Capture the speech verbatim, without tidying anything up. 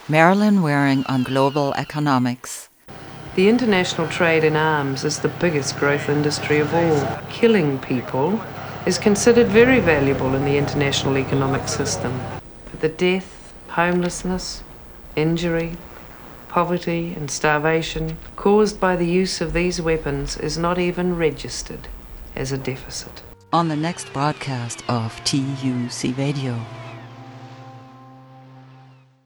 Marilyn Waring on Global Economics. The international trade in arms is the biggest growth industry of all. Killing people is considered very valuable in the international economic system. But the death, homelessness, injury, poverty and starvation caused by the use of these weapons is not even registered as a deficit. On the next broadcast of T U C Radio.